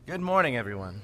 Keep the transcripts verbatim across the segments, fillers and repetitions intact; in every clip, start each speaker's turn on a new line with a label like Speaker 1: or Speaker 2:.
Speaker 1: Good morning, everyone.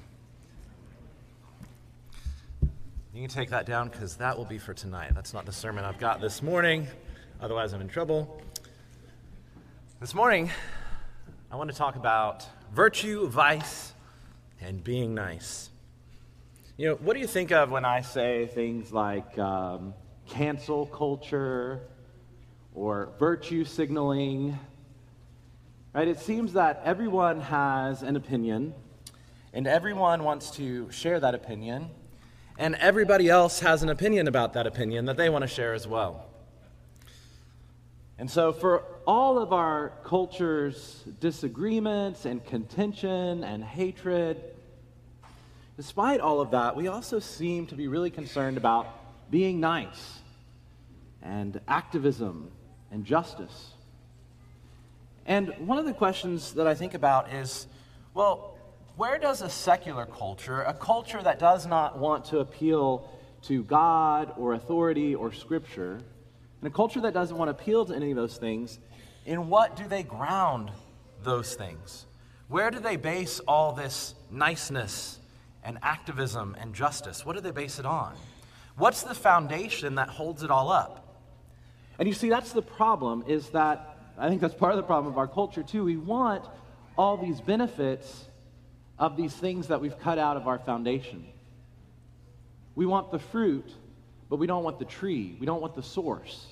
Speaker 1: You can take that down because that will be for tonight. That's not the sermon I've got this morning. Otherwise, I'm in trouble. This morning, I want to talk about virtue, vice, and being nice. You know, what do you think of when I say things like um, cancel culture or virtue signaling? Right? It seems that everyone has an opinion, and everyone wants to share that opinion, and everybody else has an opinion about that opinion that they want to share as well. And so for all of our culture's disagreements and contention and hatred, despite all of that, we also seem to be really concerned about being nice and activism and justice. And one of the questions that I think about is, well, where does a secular culture, a culture that does not want to appeal to God or authority or Scripture, and a culture that doesn't want to appeal to any of those things, in what do they ground those things? Where do they base all this niceness and activism and justice? What do they base it on? What's the foundation that holds it all up? And you see, that's the problem, is that, I think that's part of the problem of our culture too. We want all these benefits of these things that we've cut out of our foundation. We want the fruit, but we don't want the tree. We don't want the source.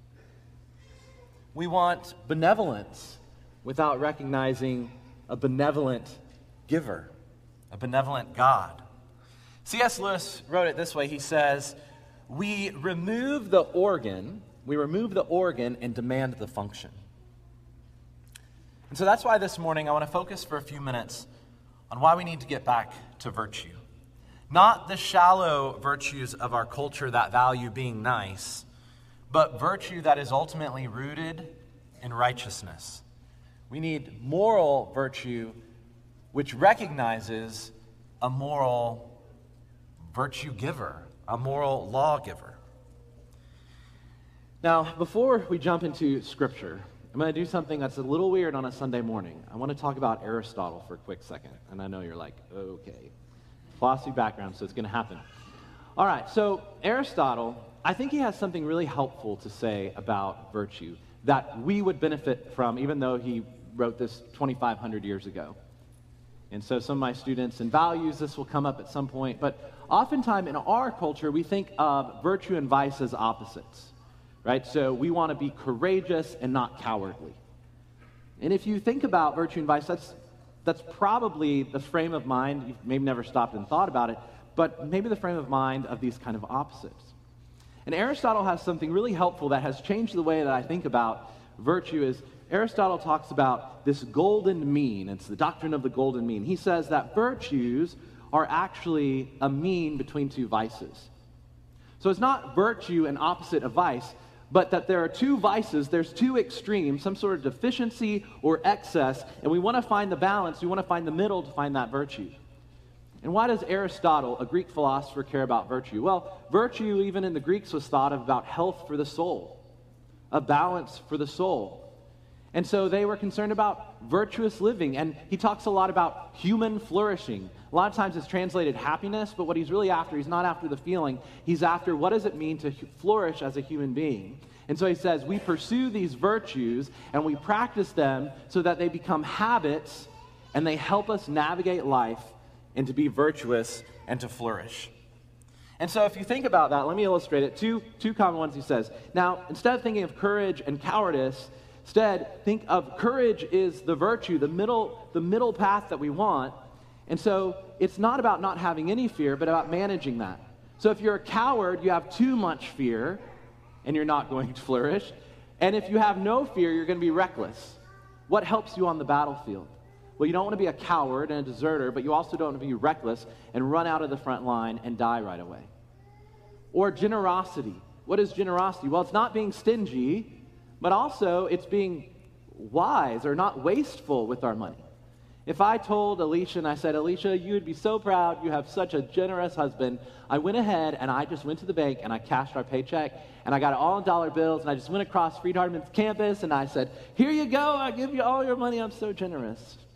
Speaker 1: We want benevolence without recognizing a benevolent giver, a benevolent God. C S Lewis wrote it this way. He says, we remove the organ, we remove the organ and demand the function. And so that's why this morning I want to focus for a few minutes on why we need to get back to virtue. Not the shallow virtues of our culture that value being nice, but virtue that is ultimately rooted in righteousness. We need moral virtue which recognizes a moral virtue giver, a moral lawgiver. Now, before we jump into Scripture, I'm going to do something that's a little weird on a Sunday morning. I want to talk about Aristotle for a quick second. And I know you're like, okay. Philosophy background, so it's going to happen. All right, so Aristotle, I think he has something really helpful to say about virtue that we would benefit from, even though he wrote this twenty-five hundred years ago. And so some of my students in values, this will come up at some point. But oftentimes in our culture, we think of virtue and vice as opposites. Right? So we want to be courageous and not cowardly. And if you think about virtue and vice, that's, that's probably the frame of mind, you've maybe never stopped and thought about it, but maybe the frame of mind of these kind of opposites. And Aristotle has something really helpful that has changed the way that I think about virtue. Is Aristotle talks about this golden mean. It's the doctrine of the golden mean. He says that virtues are actually a mean between two vices. So it's not virtue and opposite of vice, but that there are two vices, there's two extremes, some sort of deficiency or excess, and we want to find the balance, we want to find the middle to find that virtue. And why does Aristotle, a Greek philosopher, care about virtue? Well, virtue, even in the Greeks, was thought of about health for the soul, a balance for the soul. And so they were concerned about virtuous living, and he talks a lot about human flourishing. A lot of times it's translated happiness, but what he's really after, he's not after the feeling. He's after what does it mean to flourish as a human being. And so he says, we pursue these virtues and we practice them so that they become habits and they help us navigate life and to be virtuous and to flourish. And so if you think about that, let me illustrate it. Two, two common ones he says. Now, instead of thinking of courage and cowardice, instead think of courage is the virtue, the middle, the middle path that we want. And so it's not about not having any fear, but about managing that. So if you're a coward, you have too much fear, and you're not going to flourish. And if you have no fear, you're going to be reckless. What helps you on the battlefield? Well, you don't want to be a coward and a deserter, but you also don't want to be reckless and run out of the front line and die right away. Or generosity. What is generosity? Well, it's not being stingy, but also it's being wise or not wasteful with our money. If I told Alicia and I said, Alicia, you would be so proud, you have such a generous husband, I went ahead and I just went to the bank and I cashed our paycheck and I got it all in dollar bills and I just went across Freed Hardeman's campus and I said, here you go, I give you all your money, I'm so generous.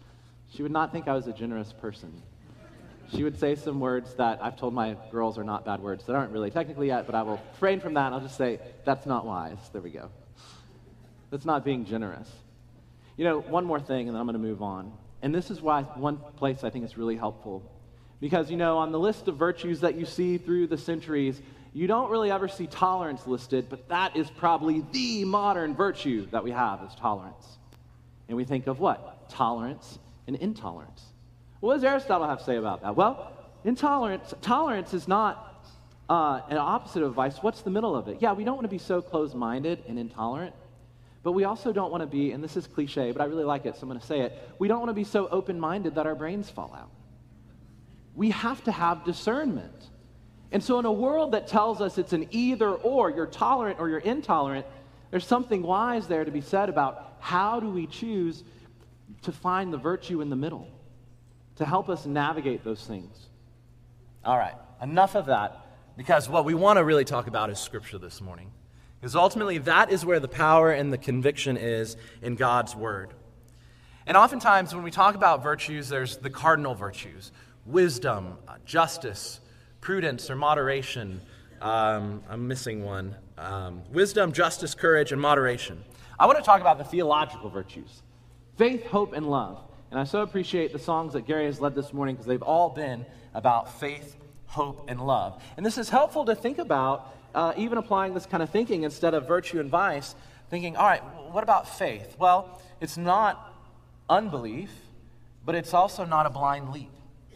Speaker 1: she would not think I was a generous person. She would say some words that I've told my girls are not bad words that aren't really technically yet, but I will refrain from that and I'll just say, that's not wise. There we go. That's not being generous. You know, one more thing and then I'm going to move on. And this is why one place I think is really helpful. Because, you know, on the list of virtues that you see through the centuries, you don't really ever see tolerance listed, but that is probably the modern virtue that we have is tolerance. And we think of what? Tolerance and intolerance. What does Aristotle have to say about that? Well, intolerance, tolerance is not uh, an opposite of vice. What's the middle of it? Yeah, we don't want to be so closed-minded and intolerant, but we also don't want to be, and this is cliche, but I really like it, so I'm going to say it, we don't want to be so open-minded that our brains fall out. We have to have discernment. And so in a world that tells us it's an either or, you're tolerant or you're intolerant, there's something wise there to be said about how do we choose to find the virtue in the middle, to help us navigate those things.
Speaker 2: All right, enough of that, because what we want to really talk about is Scripture this morning. Because ultimately, that is where the power and the conviction is in God's Word. And oftentimes, when we talk about virtues, there's the cardinal virtues: wisdom, uh, justice, prudence, or moderation. Um, I'm missing one. Um, wisdom, justice, courage, and moderation. I want to talk about the theological virtues: faith, hope, and love. And I so appreciate the songs that Gary has led this morning because they've all been about faith, hope, and love. And this is helpful to think about, uh, even applying this kind of thinking instead of virtue and vice, thinking, all right, what about faith? Well, it's not unbelief, but it's also not a blind leap.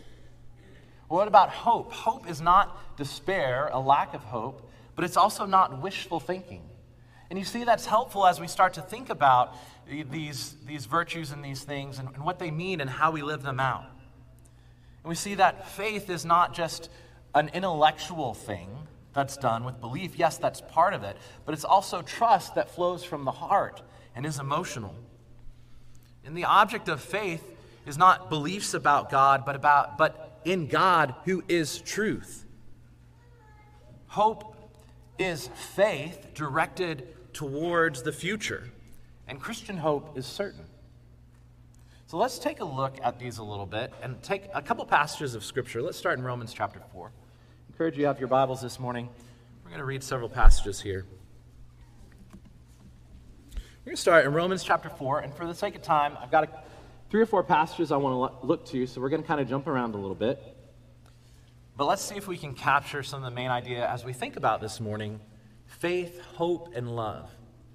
Speaker 2: What about hope? Hope is not despair, a lack of hope, but it's also not wishful thinking. And you see that's helpful as we start to think about these, these virtues and these things and, and what they mean and how we live them out. And we see that faith is not just an intellectual thing that's done with belief. Yes, that's part of it, but it's also trust that flows from the heart and is emotional. And the object of faith is not beliefs about God, but about but in God who is truth. Hope is faith directed towards the future, and Christian hope is certain. So let's take a look at these a little bit and take a couple passages of Scripture. Let's start in Romans chapter four. I encourage you to have your Bibles this morning. We're going to read several passages here. We're going to start in Romans chapter four, and for the sake of time, I've got a, three or four passages I want to look to, so we're going to kind of jump around a little bit. But let's see if we can capture some of the main idea as we think about this morning: faith, hope, and love,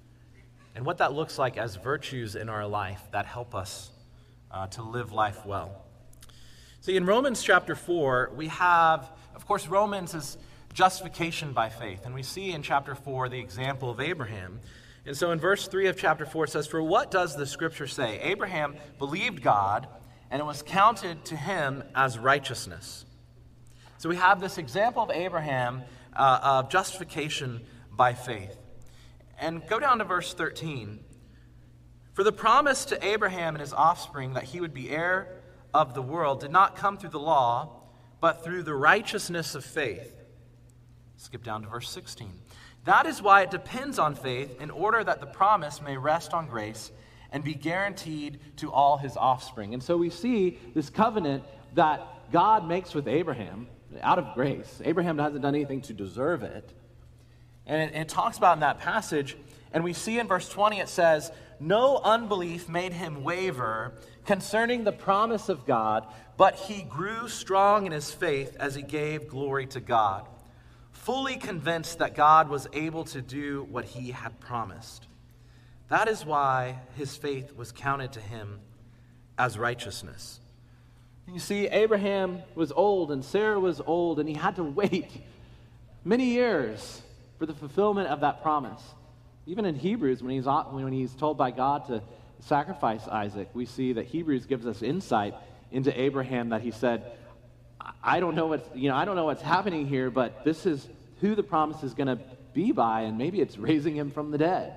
Speaker 2: and what that looks like as virtues in our life that help us uh, to live life well. See, in Romans chapter four, we have, of course, Romans is justification by faith, and we see in chapter four the example of Abraham. And so in verse three of chapter four, it says, "For what does the Scripture say? Abraham believed God, and it was counted to him as righteousness." So we have this example of Abraham uh, of justification by faith. And go down to verse thirteen. "For the promise to Abraham and his offspring that he would be heir of the world did not come through the law, but through the righteousness of faith." Skip down to verse sixteen. "That is why it depends on faith, in order that the promise may rest on grace and be guaranteed to all his offspring."
Speaker 1: And so we see this covenant that God makes with Abraham out of grace. Abraham hasn't done anything to deserve it.
Speaker 2: And it, it talks about in that passage, and we see in verse twenty, it says, "No unbelief made him waver concerning the promise of God, but he grew strong in his faith as he gave glory to God, fully convinced that God was able to do what he had promised. That is why his faith was counted to him as righteousness."
Speaker 1: You see, Abraham was old and Sarah was old, and he had to wait many years for the fulfillment of that promise. Even in Hebrews, when he's, when he's told by God to sacrifice Isaac, we see that Hebrews gives us insight into Abraham, that he said, I don't know what's, you know, I don't know what's happening here, but this is who the promise is going to be by, and maybe it's raising him from the dead.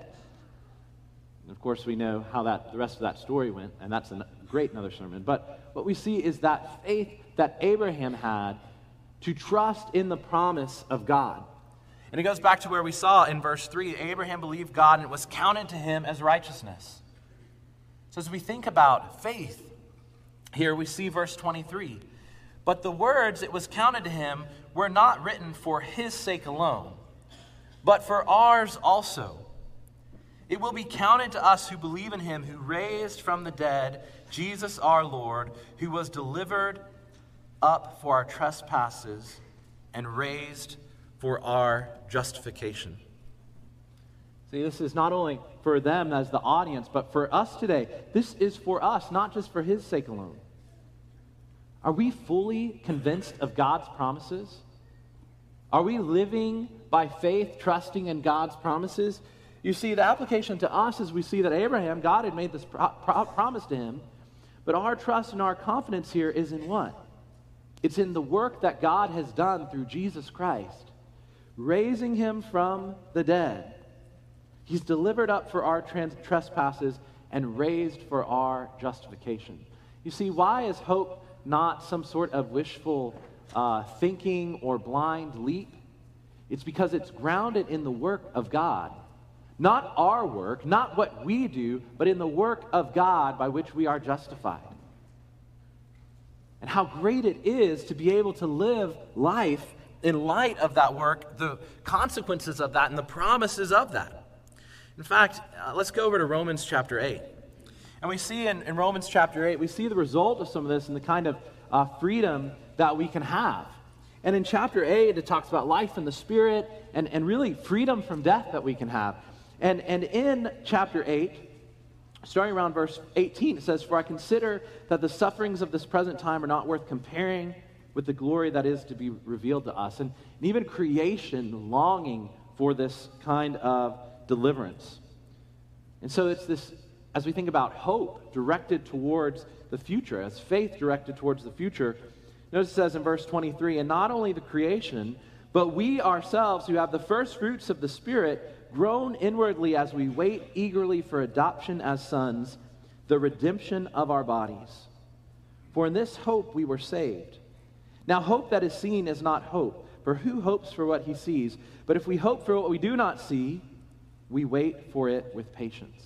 Speaker 1: And of course, we know how that the rest of that story went, and that's a great another sermon. But what we see is that faith that Abraham had to trust in the promise of God.
Speaker 2: And it goes back to where we saw in verse three, Abraham believed God, and it was counted to him as righteousness. So as we think about faith here we see verse twenty-three. But the words it was counted to him were not written for his sake alone, but for ours also. It will be counted to us who believe in him who raised from the dead Jesus our Lord, who was delivered up for our trespasses and raised for our justification.
Speaker 1: See, this is not only for them as the audience, but for us today. This is for us, not just for his sake alone. Are we fully convinced of God's promises? Are we living by faith, trusting in God's promises? You see, the application to us is we see that Abraham, God had made this pro- pro- promise to him, but our trust and our confidence here is in what? It's in the work that God has done through Jesus Christ, raising him from the dead. He's delivered up for our trans- trespasses and raised for our justification. You see, why is hope not some sort of wishful uh, thinking or blind leap? It's because it's grounded in the work of God. Not our work, not what we do, but in the work of God by which we are justified. And how great it is to be able to live life in light of that work, the consequences of that, and the promises of that. In fact, uh, let's go over to Romans chapter eight. And we see in, in Romans chapter eight, we see the result of some of this and the kind of uh, freedom that we can have. And in chapter eight, it talks about life in the Spirit and, and really freedom from death that we can have. And, and in chapter eight, starting around verse eighteen, it says, "For I consider that the sufferings of this present time are not worth comparing with the glory that is to be revealed to us." And, and even creation longing for this kind of deliverance. And so it's this, as we think about hope directed towards the future, as faith directed towards the future, notice it says in verse twenty-three, "And not only the creation, but we ourselves who have the first fruits of the Spirit groan inwardly as we wait eagerly for adoption as sons, the redemption of our bodies. For in this hope we were saved. Now hope that is seen is not hope, for who hopes for what he sees? But if we hope for what we do not see, we wait for it with patience."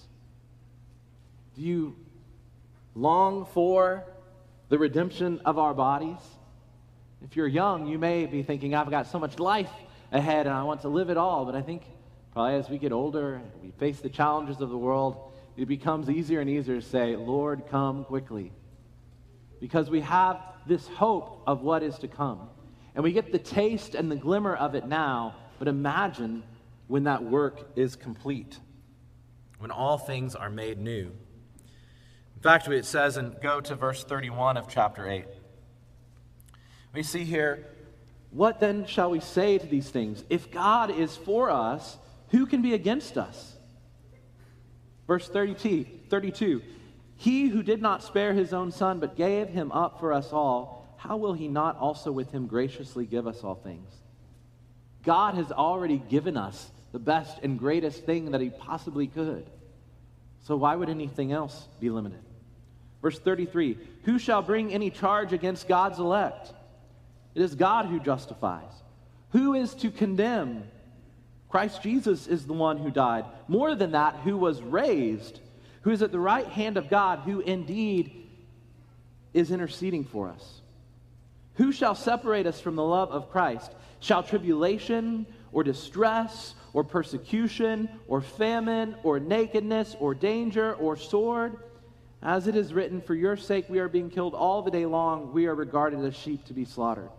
Speaker 1: Do you long for the redemption of our bodies? If you're young, you may be thinking, I've got so much life ahead and I want to live it all. But I think probably as we get older and we face the challenges of the world, it becomes easier and easier to say, Lord, come quickly. Because we have this hope of what is to come. And we get the taste and the glimmer of it now, but imagine when that work is complete,
Speaker 2: when all things are made new. In fact, it says, and go to verse thirty-one of chapter eight. We see here,
Speaker 1: "What then shall we say to these things? If God is for us, who can be against us?" Verse thirty-two, "He who did not spare his own son, but gave him up for us all, how will he not also with him graciously give us all things?" God has already given us the best and greatest thing that he possibly could. So why would anything else be limited? Verse thirty-three, "Who shall bring any charge against God's elect? It is God who justifies. Who is to condemn? Christ Jesus is the one who died. More than that, who was raised, who is at the right hand of God, who indeed is interceding for us. Who shall separate us from the love of Christ? Shall tribulation or distress or persecution or famine or nakedness or danger or sword? As it is written, for your sake we are being killed all the day long. We are regarded as sheep to be slaughtered."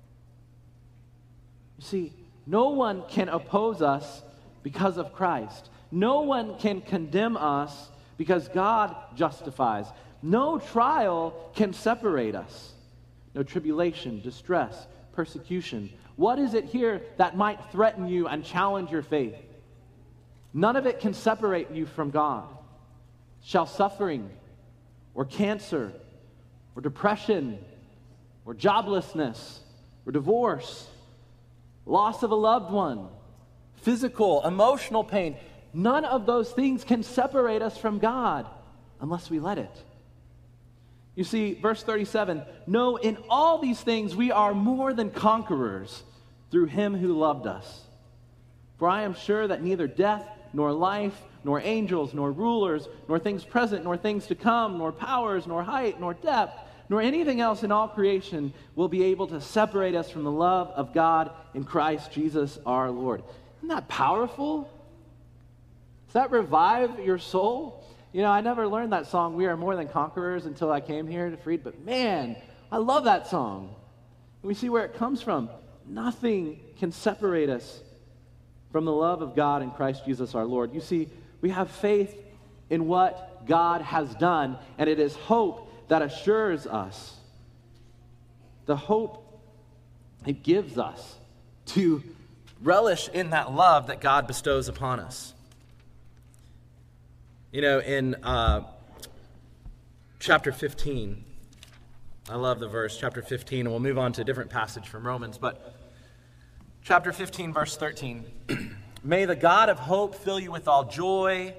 Speaker 1: You see, no one can oppose us because of Christ. No one can condemn us because God justifies. No trial can separate us. No tribulation, distress, persecution. What is it here that might threaten you and challenge your faith? None of it can separate you from God. Shall suffering or cancer or depression or joblessness or divorce, loss of a loved one, physical, emotional pain, none of those things can separate us from God unless we let it. You see, verse thirty-seven, "No, in all these things we are more than conquerors through him who loved us. For I am sure that neither death, nor life, nor angels, nor rulers, nor things present, nor things to come, nor powers, nor height, nor depth, nor anything else in all creation will be able to separate us from the love of God in Christ Jesus our Lord. Isn't that powerful? Does that revive your soul? You know, I never learned that song, We Are More Than Conquerors, until I came here to Freed, but man, I love that song. We see where it comes from. Nothing can separate us from the love of God in Christ Jesus our Lord. You see, we have faith in what God has done, and it is hope that assures us. The hope it gives us
Speaker 2: to relish in that love that God bestows upon us. You know, in uh, chapter fifteen, I love the verse, chapter fifteen, and we'll move on to a different passage from Romans, but chapter fifteen, verse thirteen, may the God of hope fill you with all joy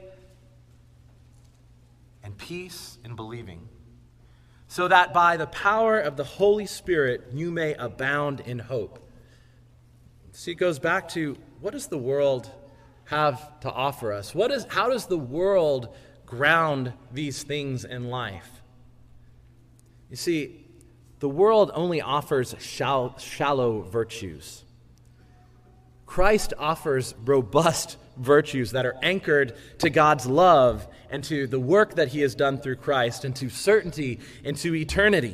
Speaker 2: and peace in believing, so that by the power of the Holy Spirit you may abound in hope. See, it goes back to, what does the world have to offer us? What is, how does the world ground these things in life? You see, the world only offers shallow, shallow virtues. Christ offers robust virtues that are anchored to God's love and to the work that he has done through Christ and to certainty and to eternity.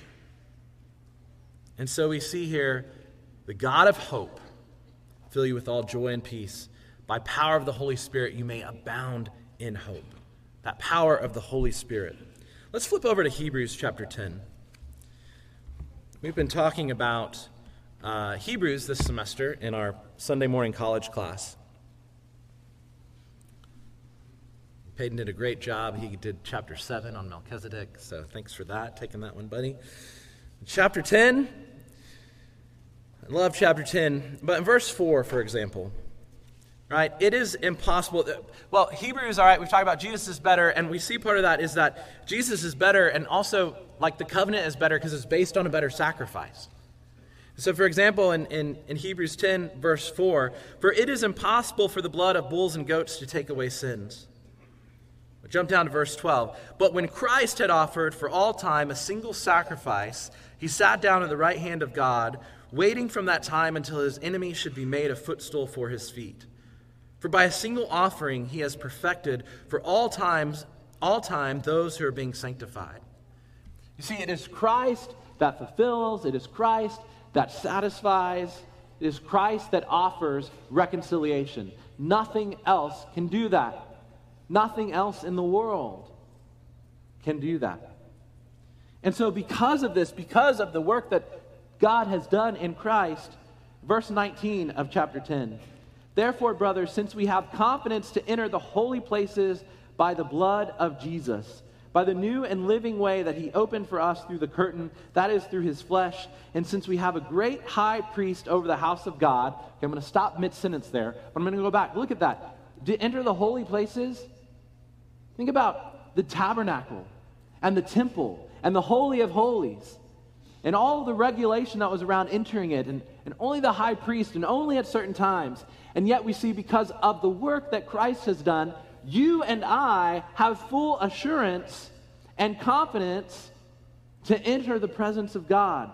Speaker 2: And so we see here, the God of hope fill you with all joy and peace. By power of the Holy Spirit, you may abound in hope. That power of the Holy Spirit. Let's flip over to Hebrews chapter ten. We've been talking about uh, Hebrews this semester in our Sunday morning college class. Peyton did a great job. He did chapter seven on Melchizedek, so thanks for that, taking that one, buddy. Chapter ten, I love chapter ten, but in verse four, for example, right, it is impossible. That, well, Hebrews, all right, we've talked about Jesus is better, and we see part of that is that Jesus is better, and also, like, the covenant is better because it's based on a better sacrifice. So, for example, in, in, in Hebrews ten, verse four, for it is impossible for the blood of bulls and goats to take away sins. Jump down to verse twelve. But when Christ had offered for all time a single sacrifice, he sat down at the right hand of God, waiting from that time until his enemy should be made a footstool for his feet. For by a single offering he has perfected for all times, all time those who are being sanctified.
Speaker 1: You see, it is Christ that fulfills, it is Christ that satisfies, it is Christ that offers reconciliation. Nothing else can do that. Nothing else in the world can do that. And so because of this, because of the work that God has done in Christ, verse nineteen of chapter ten, therefore, brothers, since we have confidence to enter the holy places by the blood of Jesus, by the new and living way that he opened for us through the curtain, that is through his flesh, and since we have a great high priest over the house of God, okay, I'm going to stop mid-sentence there, but I'm going to go back. Look at that. To enter the holy places, think about the tabernacle and the temple and the Holy of Holies and all the regulation that was around entering it, and, and only the high priest and only at certain times. And yet we see, because of the work that Christ has done, you and I have full assurance and confidence to enter the presence of God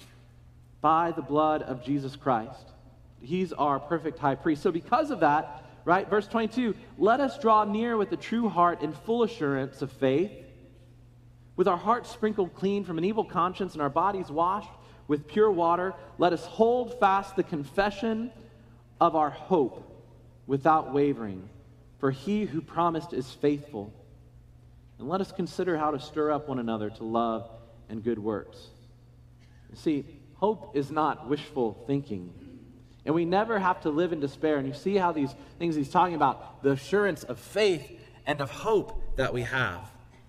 Speaker 1: by the blood of Jesus Christ. He's our perfect high priest. So because of that, right, verse twenty-two, let us draw near with a true heart in full assurance of faith, with our hearts sprinkled clean from an evil conscience and our bodies washed with pure water. Let us hold fast the confession of our hope without wavering, for he who promised is faithful. And let us consider how to stir up one another to love and good works. You see, hope is not wishful thinking. And we never have to live in despair. And you see how these things he's talking about, the assurance of faith
Speaker 2: And of hope that we have.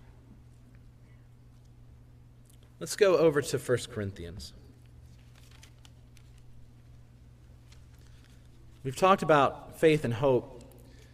Speaker 2: Let's go over to First Corinthians. We've talked about faith and hope.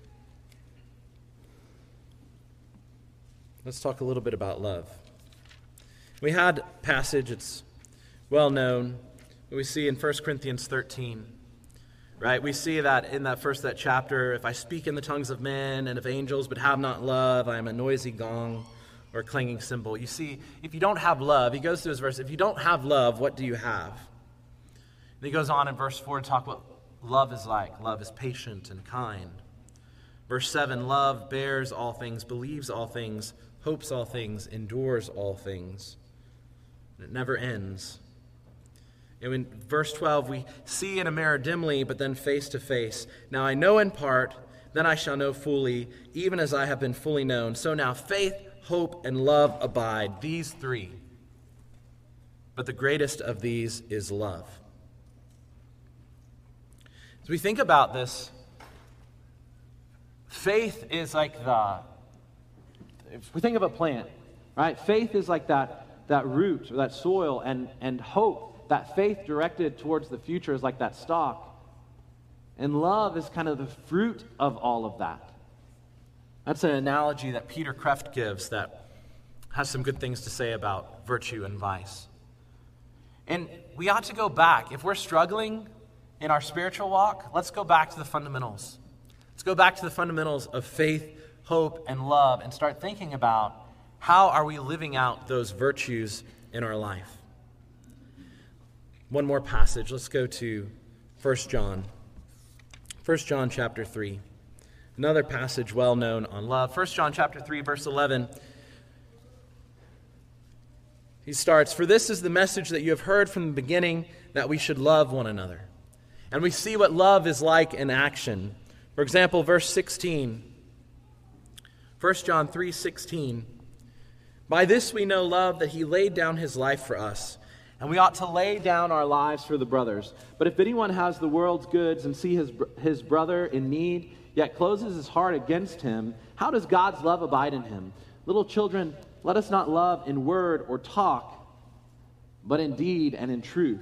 Speaker 2: Let's talk a little bit about love. We had a passage, it's well known, we see in First Corinthians thirteen. Right? We see that in that first that chapter, if I speak in the tongues of men and of angels but have not love, I am a noisy gong or clinging symbol. You see, if you don't have love, he goes through his verse, if you don't have love, what do you have? And he goes on in verse four to talk what love is like. Love is patient and kind. Verse seven, love bears all things, believes all things, hopes all things, endures all things. And it never ends. And in verse twelve, we see in a mirror dimly, but then face to face. Now I know in part, then I shall know fully, even as I have been fully known. So now faith, hope, and love abide, these three. But the greatest of these is love. As we think about this, faith is like the,
Speaker 1: if we think of a plant, right? Faith is like that, that root or that soil, and, and hope, that faith directed towards the future is like that stalk. And love is kind of the fruit of all of that.
Speaker 2: That's an analogy that Peter Kreeft gives that has some good things to say about virtue and vice. And we ought to go back. If we're struggling in our spiritual walk, let's go back to the fundamentals. Let's go back to the fundamentals of faith, hope, and love and start thinking about how are we living out those virtues in our life. One more passage. Let's go to First John. First John chapter three. Another passage well known on love. First John chapter three, verse eleven. He starts, "For this is the message that you have heard from the beginning, that we should love one another." And we see what love is like in action. For example, verse sixteen. First John three sixteen. "By this we know love, that he laid down his life for us."
Speaker 1: And we ought to lay down our lives for the brothers. But if anyone has the world's goods and see his, his brother in need, yet closes his heart against him, how does God's love abide in him? Little children, let us not love in word or talk, but in deed and in truth.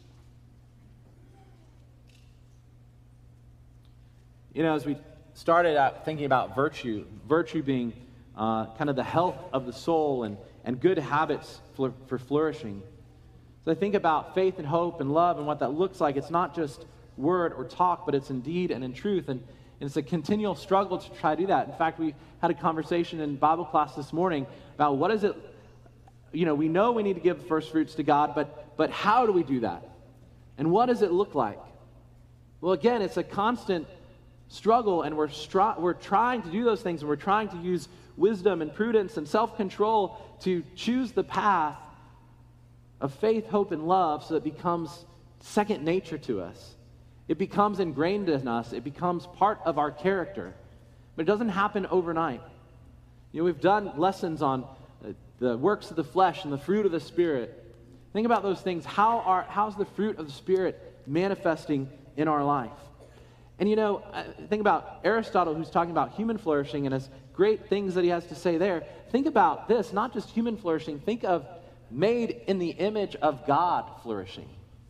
Speaker 1: You know, as we started out thinking about virtue, virtue being uh, kind of the health of the soul and, and good habits for, for flourishing. So I think about faith and hope and love and what that looks like. It's not just word or talk, but it's in deed and in truth. And, and it's a continual struggle to try to do that. In fact, we had a conversation in Bible class this morning about what is it, you know, we know we need to give first fruits to God, but, but how do we do that? And what does it look like? Well, again, it's a constant struggle, and we're, stri- we're trying to do those things, and we're trying to use wisdom and prudence and self-control to choose the path of faith, hope, and love so it becomes second nature to us. It becomes ingrained in us. It becomes part of our character. But it doesn't happen overnight. You know, we've done lessons on the works of the flesh and the fruit of the Spirit. Think about those things. How are how's the fruit of the Spirit manifesting in our life? And you know, think about Aristotle, who's talking about human flourishing and has great things that he has to say there. Think about this, not just human flourishing. Think of made in the image of God flourishing.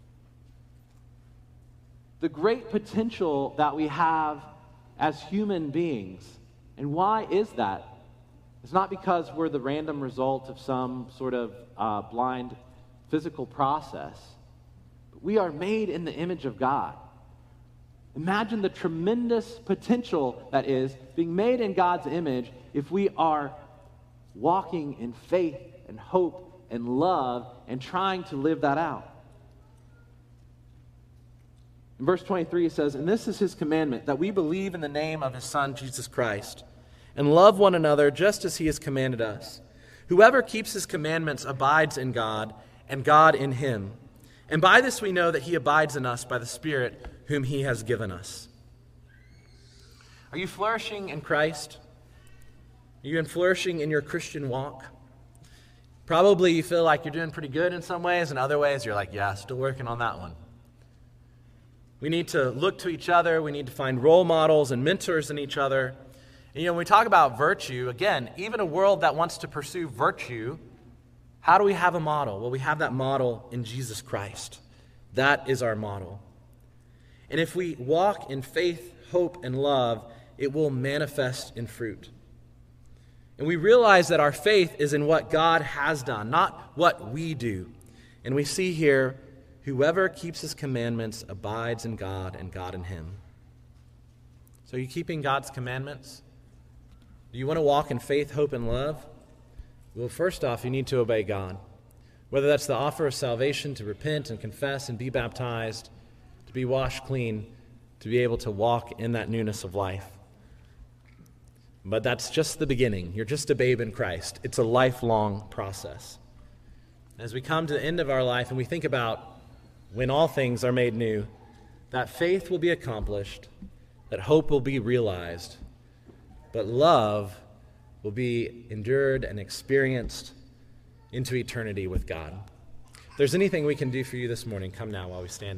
Speaker 1: The great potential that we have as human beings. And why is that? It's not because we're the random result of some sort of uh, blind physical process. But we are made in the image of God. Imagine the tremendous potential that is being made in God's image if we are walking in faith and hope and love, and trying to live that out. In verse twenty-three it says, "And this is his commandment, that we believe in the name of his Son, Jesus Christ, and love one another just as he has commanded us. Whoever keeps his commandments abides in God, and God in him. And by this we know that he abides in us by the Spirit whom he has given us." Are you flourishing in Christ? Are you flourishing in your Christian walk? Probably you feel like you're doing pretty good in some ways, and other ways you're like, yeah, still working on that one. We need to look to each other. We need to find role models and mentors in each other. And, you know, when we talk about virtue, again, even a world that wants to pursue virtue, how do we have a model? Well, we have that model in Jesus Christ. That is our model. And if we walk in faith, hope, and love, it will manifest in fruit. And we realize that our faith is in what God has done, not what we do. And we see here, whoever keeps his commandments abides in God and God in him. So are you keeping God's commandments? Do you want to walk in faith, hope, and love?
Speaker 2: Well, first off, you need to obey God. Whether that's the offer of salvation, to repent and confess and be baptized, to be washed clean, to be able to walk in that newness of life. But that's just the beginning. You're just a babe in Christ. It's a lifelong process. As we come to the end of our life and we think about when all things are made new, that faith will be accomplished, that hope will be realized, but love will be endured and experienced into eternity with God. If there's anything we can do for you this morning, come now while we stand.